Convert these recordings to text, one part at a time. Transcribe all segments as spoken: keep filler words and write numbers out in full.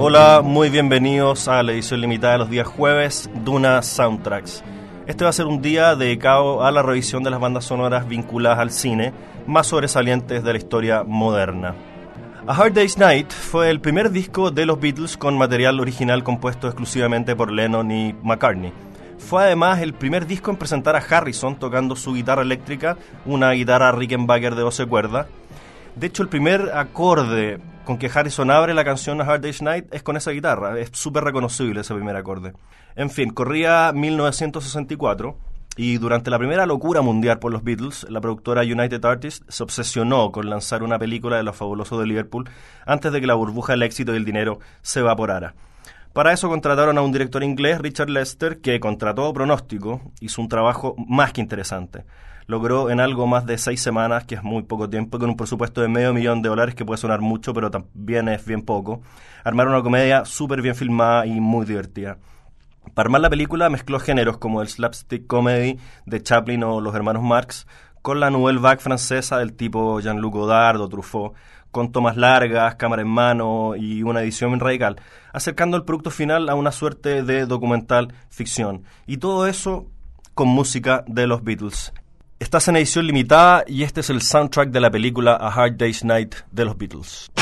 Hola, muy bienvenidos a la edición limitada de los días jueves, Duna Soundtracks. Este va a ser un día dedicado a la revisión de las bandas sonoras vinculadas al cine, más sobresalientes de la historia moderna. A Hard Day's Night fue el primer disco de los Beatles con material original compuesto exclusivamente por Lennon y McCartney. Fue además el primer disco en presentar a Harrison tocando su guitarra eléctrica, una guitarra Rickenbacker de doce cuerdas. De hecho, el primer acorde con que Harrison abre la canción A Hard Day's Night es con esa guitarra. Es súper reconocible ese primer acorde. En fin, corría mil novecientos sesenta y cuatro y durante la primera locura mundial por los Beatles, la productora United Artists se obsesionó con lanzar una película de Los Fabulosos de Liverpool antes de que la burbuja del éxito y el dinero se evaporara. Para eso contrataron a un director inglés, Richard Lester, que contra todo pronóstico hizo un trabajo más que interesante. Logró en algo más de seis semanas, que es muy poco tiempo, con un presupuesto de medio millón de dólares, que puede sonar mucho, pero también es bien poco, armar una comedia súper bien filmada y muy divertida. Para armar la película mezcló géneros como el slapstick comedy de Chaplin o los hermanos Marx, con la nouvelle vague francesa del tipo Jean-Luc Godard o Truffaut, con tomas largas, cámara en mano y una edición radical, acercando el producto final a una suerte de documental ficción. Y todo eso con música de los Beatles. Estás en edición limitada y este es el soundtrack de la película A Hard Day's Night de los Beatles.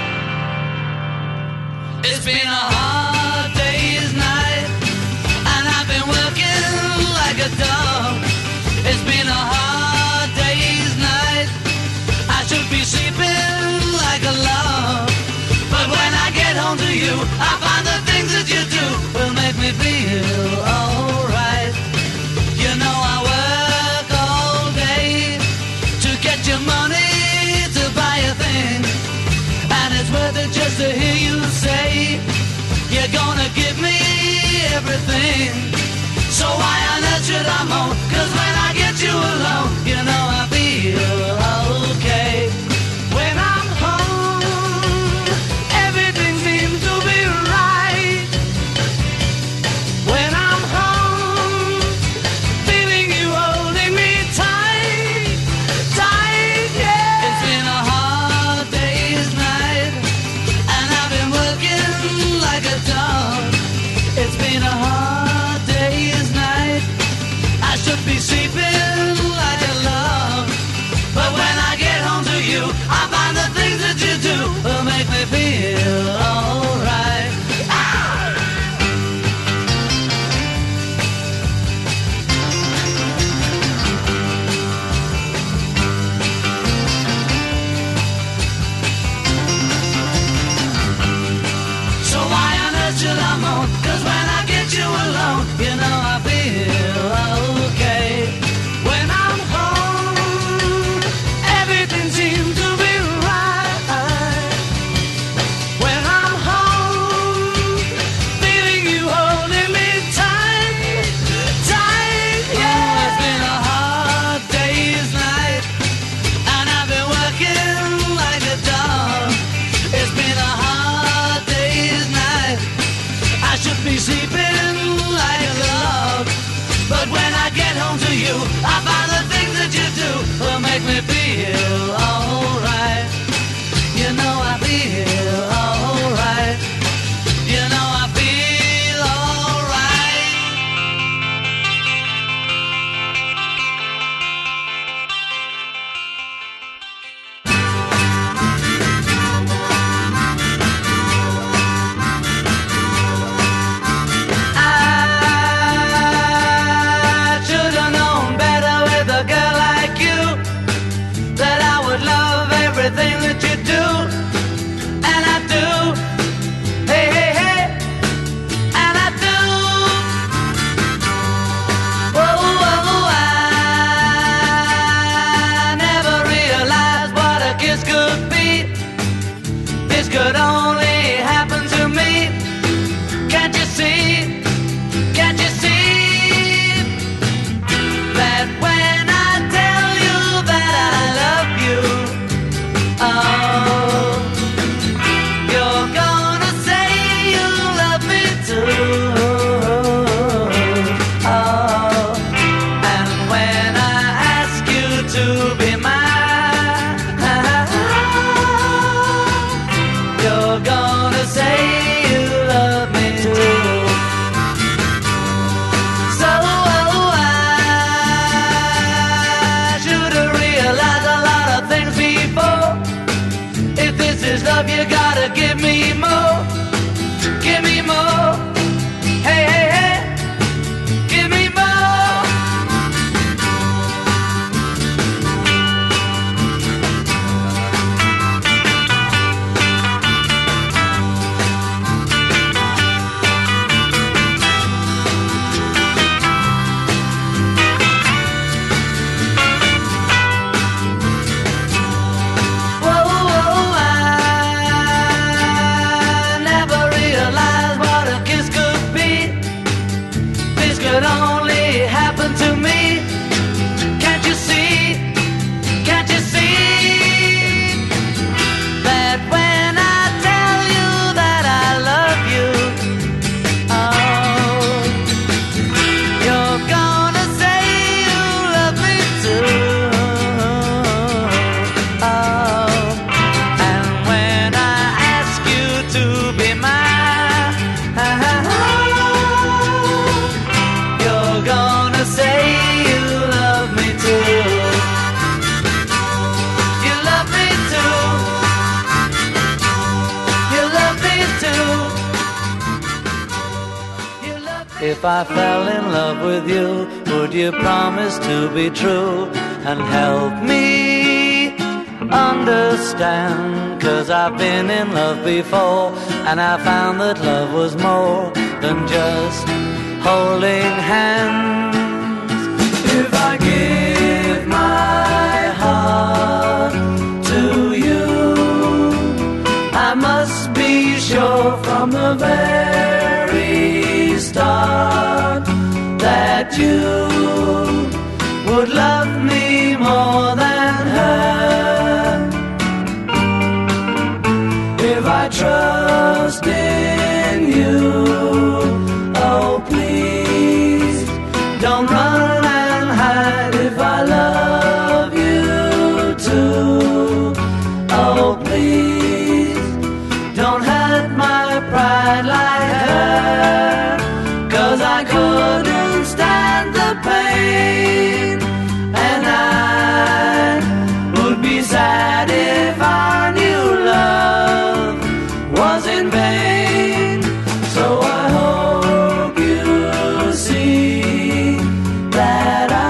It's been a hard day's night and I've been working like a dog. It's been a hard day's night. I should be sleeping like a log. But when I get home to you, I find the things that you do will make me feel alright. You know I work all day to get your money to buy a thing, and it's worth it just to hear you say you're gonna give me everything. So why on earth should I moan? 'Cause when I get you alone, you know I feel okay. When I'm home, everything seems to be right. When I'm home, feeling you holding me tight, tight, yeah. It's been a hard day's night and I've been working like a dog. It's been a hard day's night. I should be sleeping like a log. But when I get home to you, I find the things that you do will make me feel alright. Ah! So why on earth should I moan? 'Cause when I get you alone, you know I feel okay. When I'm home, everything seems to be right. When I'm home, feeling you holding me tight, tight, yeah. It's been a hard day's night and I've been working like a dog. It's been a hard day's night. I should be sleeping like a log. But when I get home to you, I find the things that you do will make me feel alright. You know I feel alright. You know I feel alright. I should have known better with a girl like you, that I would love everything that you do, and I do. Hey, hey, hey, and I do. Whoa, whoa, I never realized what a kiss could be. This could only happen to me. Can't you see? Can't you see that when I tell you that I love you, oh, you're gonna say you love me too, oh, and when I ask you to be mine, you're gonna say you love, you gotta give me more. Give me more. Hey, hey, hey. Give me more. Could only happen to me. Can't you see? Can't you see that when I tell you that I love you, oh, you're gonna say you love me too. Oh, and when I ask you to be mine, say you love me too. You love me too. You love me too. You love me. If I fell in love with you, would you promise to be true and help me understand? 'Cause I've been in love before and I found that love was more than just holding hands. If I give my heart to you, I must be sure from the very start that you would love me more than her. If I trust in you, oh please, don't run. If I love you too, oh please, don't hurt my pride like her. 'Cause I couldn't stand the pain, and I would be sad if I knew love was in vain. So I hope you see that I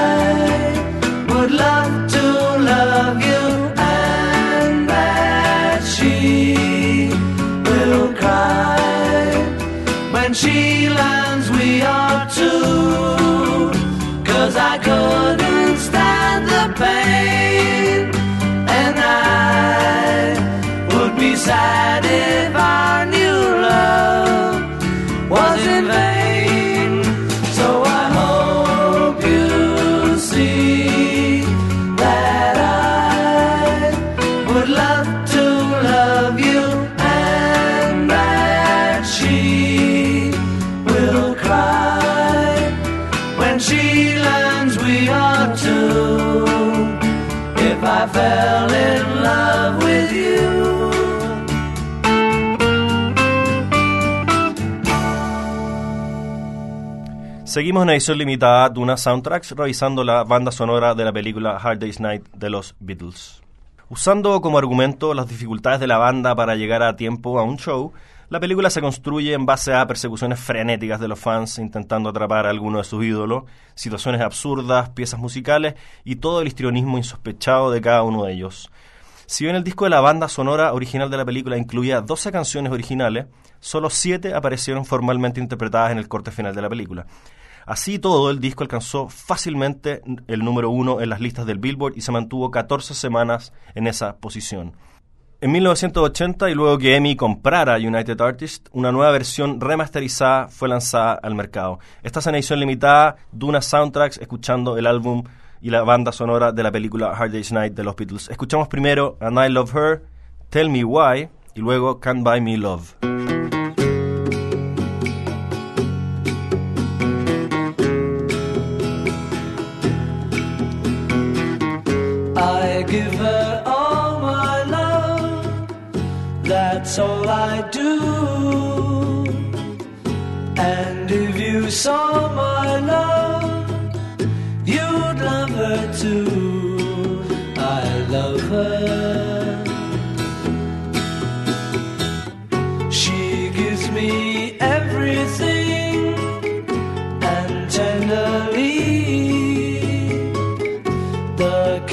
love to love you, and that she will cry when she learns we are two. 'Cause I couldn't stand the pain, and I would be sad if I knew love was in vain. So I hope you see that I would love to love you, and that she will cry when she learns we are two. If I fell in love with you. Seguimos en edición limitada de una Soundtracks revisando la banda sonora de la película Hard Day's Night de los Beatles. Usando como argumento las dificultades de la banda para llegar a tiempo a un show, la película se construye en base a persecuciones frenéticas de los fans intentando atrapar a alguno de sus ídolos, situaciones absurdas, piezas musicales y todo el histrionismo insospechado de cada uno de ellos. Si bien el disco de la banda sonora original de la película incluía doce canciones originales, solo siete aparecieron formalmente interpretadas en el corte final de la película. Así todo, el disco alcanzó fácilmente el número uno en las listas del Billboard y se mantuvo catorce semanas en esa posición. En mil novecientos ochenta, y luego que EMI comprara United Artists, una nueva versión remasterizada fue lanzada al mercado. Esta es en edición limitada de una Soundtracks, escuchando el álbum y la banda sonora de la película Hard Day's Night de los Beatles. Escuchamos primero And I Love Her, Tell Me Why, y luego Can't Buy Me Love. I give her all my love, that's all I do. And if you saw my love, you'd love her too. I love her.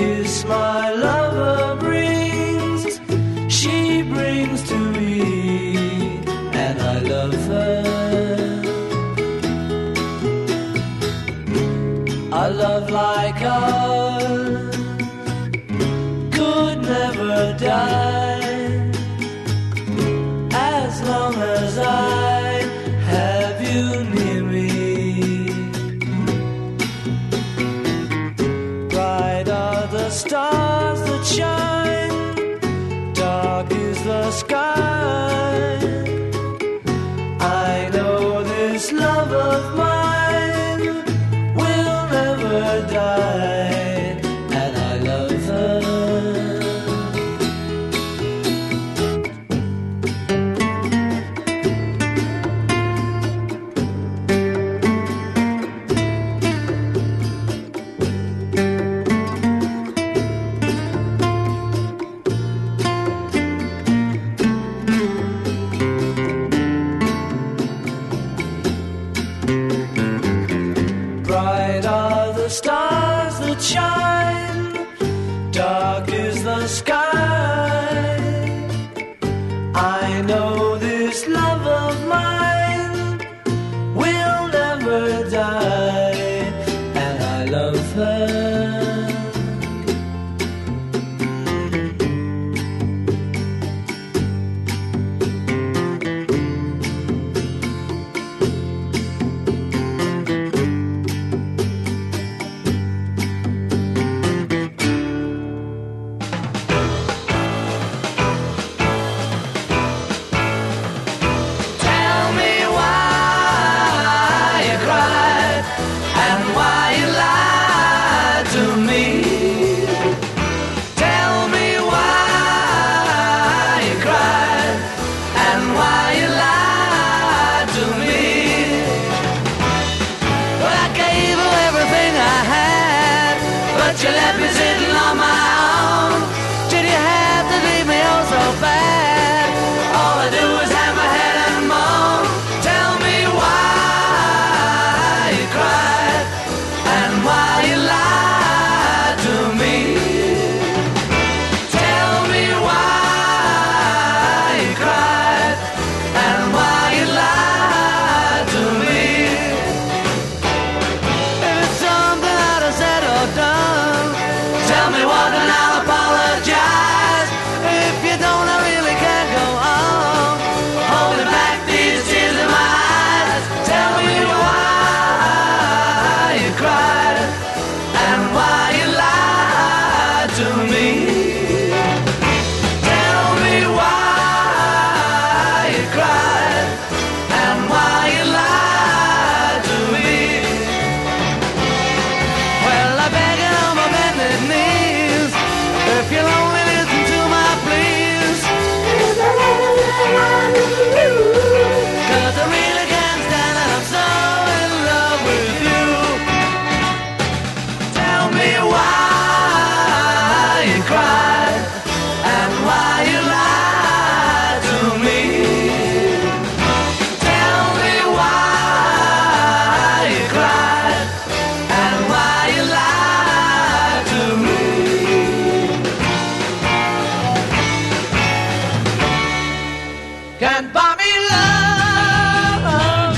kiss my lover brings, she brings to me, and I love her. A love like ours could never die, as long as I have you near me. Bright are the stars that shine, dark is the sky. I know this love of mine will never die, and I love her. Bright are the stars that shine, dark is the sky. I know this love of mine will never die, and I love her. You left me sitting on my own. Did you have to leave me oh so bad? All I do is have my head and moan. Tell me why you cried and why you lied to me. Tell me why you cried and why you lied to me. If it's something that I said or done, tell me what and I'll apologize. If you don't, I really can't go on holding back these tears in my eyes. Tell me why you cried and why you lied to me. Tell me why you cried and why you lied to me. Well, I beg you on my bended knees, if you'll only listen to my pleas, 'cause I really can't stand it, I'm so in love with you. Tell me why you cried and why you lied to me. Tell me why you cried and why you lied to me. Can't buy me love,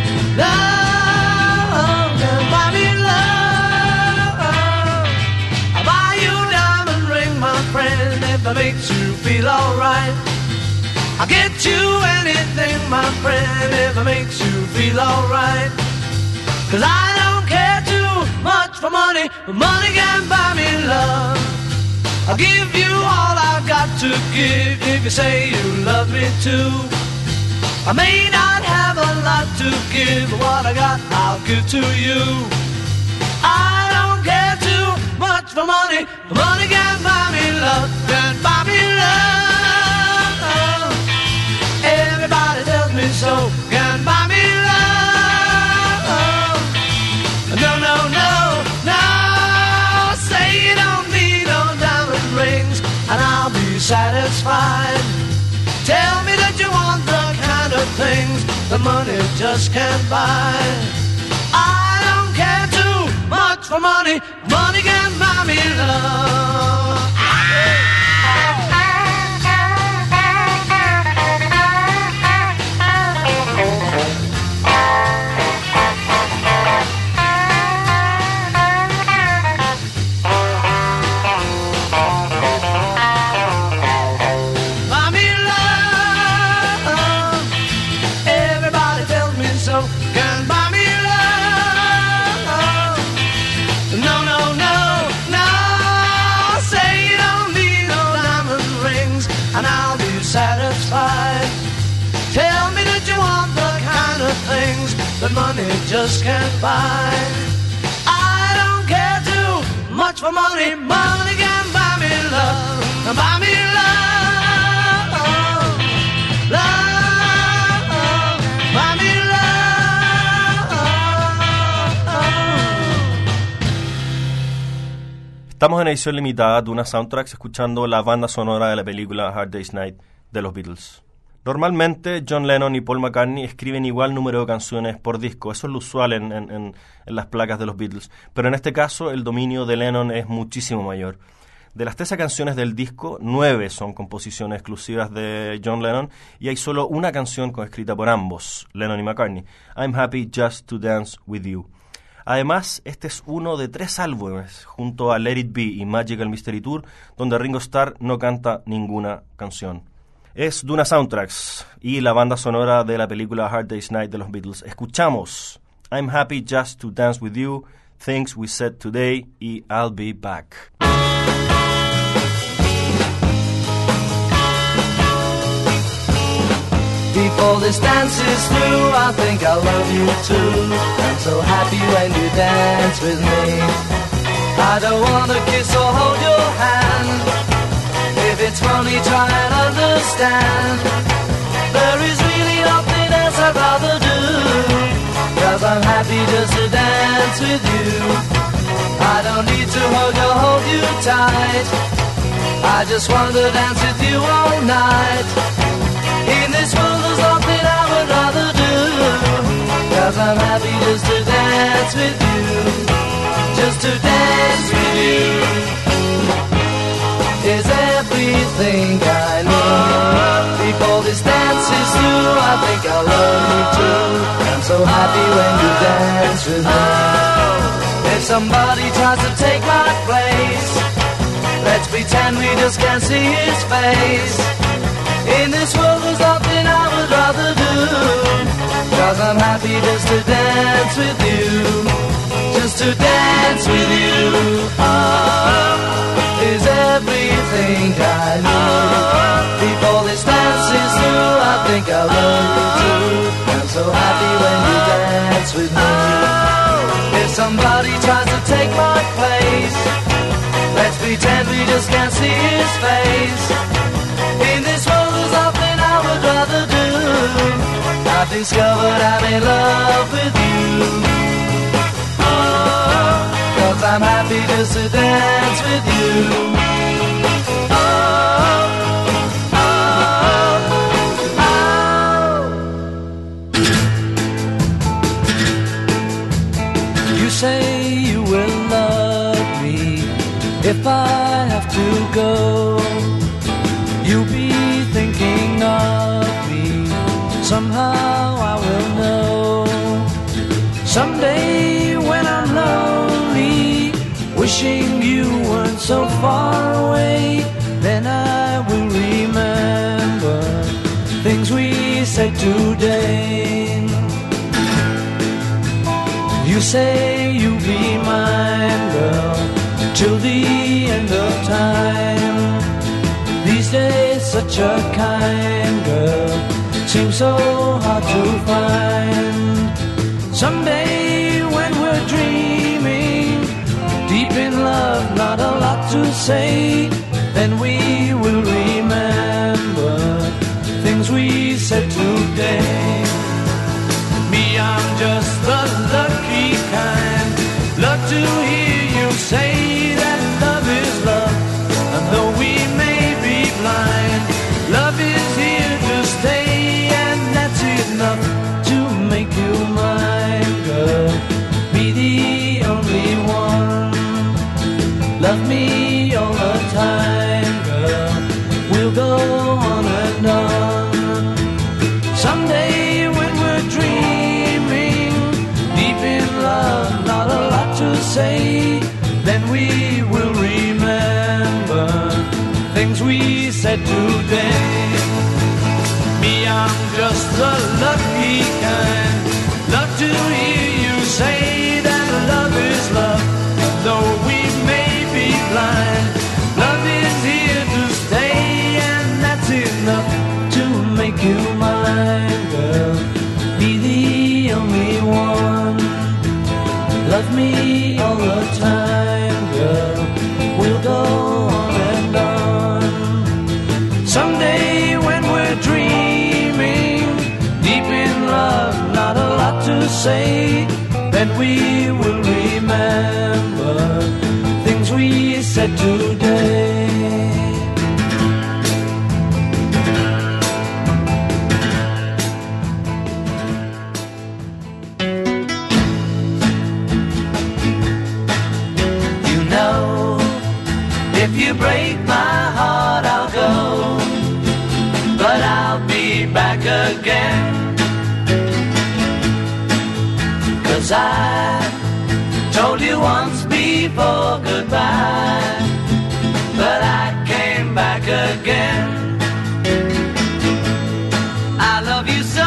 love, can't buy me love. I'll buy you a diamond ring, my friend, if it makes you feel alright. I'll get you anything, my friend, if it makes you feel alright. 'Cause I don't care too much for money, but money can't buy me love. I'll give you all I've got to give if you say you love me too. I may not have a lot to give, but what I got I'll give to you. I don't care too much for money, but money can't buy me love, can't buy me love. Everybody tells me so, can't buy me love. No, no, no, no, say you don't need no diamond rings and I'll be satisfied. Tell me that you want the kind of things the money just can't buy. I don't care too much for money, money can't buy me love. that money just can't buy. I don't care too much for money. Money can buy me love, buy me love, love, buy me love. Estamos en edición limitada de una Soundtracks escuchando la banda sonora de la película Hard Day's Night de los Beatles. Normalmente John Lennon y Paul McCartney escriben igual número de canciones por disco, eso es lo usual en, en, en, en las placas de los Beatles, pero en este caso el dominio de Lennon es muchísimo mayor. De las trece canciones del disco, nueve son composiciones exclusivas de John Lennon y hay solo una canción coescrita por ambos, Lennon y McCartney, I'm Happy Just to Dance With You. Además, este es uno de tres álbumes, junto a Let It Be y Magical Mystery Tour, donde Ringo Starr no canta ninguna canción. Es Duna Soundtracks y la banda sonora de la película Hard Day's Night de los Beatles. Escuchamos I'm Happy Just to Dance With You, Things We Said Today y I'll Be Back. Before this dance is through, I think I love you too. I'm so happy when you dance with me. I don't wanna kiss or hold your hand. If it's funny, try and understand. There is really nothing else I'd rather do, 'cause I'm happy just to dance with you. I don't need to hug or hold you tight. I just want to dance with you all night. In this world there's nothing I would rather do, 'cause I'm happy just to dance with you. Just to dance with you is everything I need. Before this dance is through, I think I love you too. I'm so happy when you dance with me. If somebody tries to take my place, let's pretend we just can't see his face. In this world there's nothing I would rather do, 'cause I'm happy just to dance with you. Just to dance with you, oh, is everything I need. Before this dance is through, I think I love you too. I'm so happy when you dance with me. If somebody tries to take my place, let's pretend we just can't see his face. In this world there's nothing I would rather do. I've discovered I'm in love with you, oh, 'cause I'm happy just to dance with you. Oh, oh, oh. You say you will love me if I have to go. You'll be thinking of me, somehow I will know. Someday when I'm lonely, wishing you weren't so far away, then I will remember things we said today. You say you'll be mine, girl, till the end of time. These days such a kind girl seems so hard to find. Someday when we're dreaming, deep in love, not a lot to say, then we will remember things we said today. Me, I'm just the lucky kind, love to hear you say that love is love, and though we may be blind, love is here to stay, and that's enough to make you mine, girl. Be the only one, love me all the time, girl. We'll go on and on. Someday when we're dreaming, deep in love, not a lot to say, then we will remember things we said today. Me, I'm just the lucky kind, love to hear you say that love is love, though we may be blind, love is here to stay, and that's enough to make you mine, girl. Be the only one. we will remember things we said today. You know, if you break my heart, I'll go, but I'll be back again. 'Cause I told you once before goodbye, but I came back again. I love you so,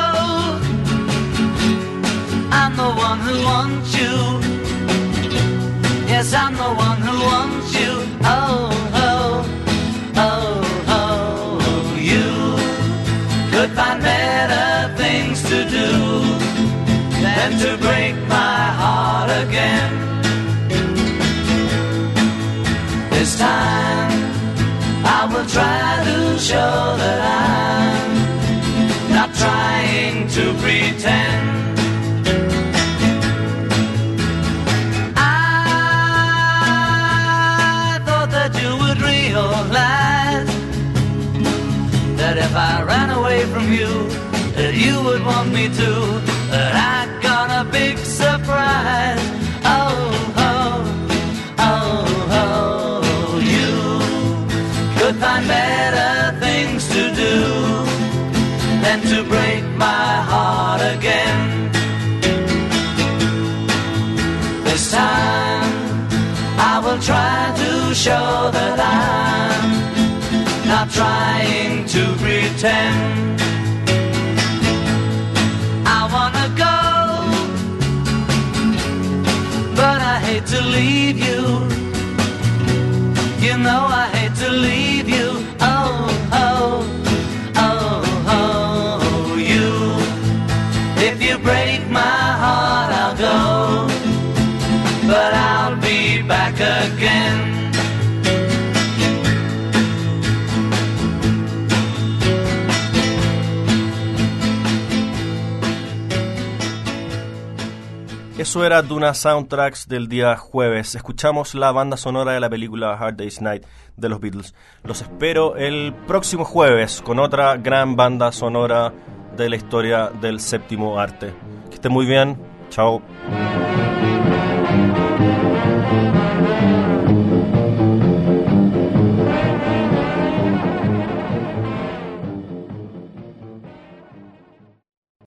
I'm the one who wants you. Yes, I'm the one who wants you. Oh, oh, oh, oh. You could find better things to do than to break my heart again. This time I will try to show that I'm not trying to pretend. I thought that you would realize that if I ran away from you, that you would want me to. But I got a big surprise. Oh, oh, oh, oh. You could find better things to do than to break my heart again. This time I will try to show that I'm not trying to pretend. To leave you, you know I hate to leave you. Oh, oh, oh, oh, you. If you break my heart, I'll go, but I'll be back again. Eso era Duna Soundtracks del día jueves. Escuchamos la banda sonora de la película Hard Day's Night de los Beatles. Los espero el próximo jueves con otra gran banda sonora de la historia del séptimo arte. Que estén muy bien. Chao.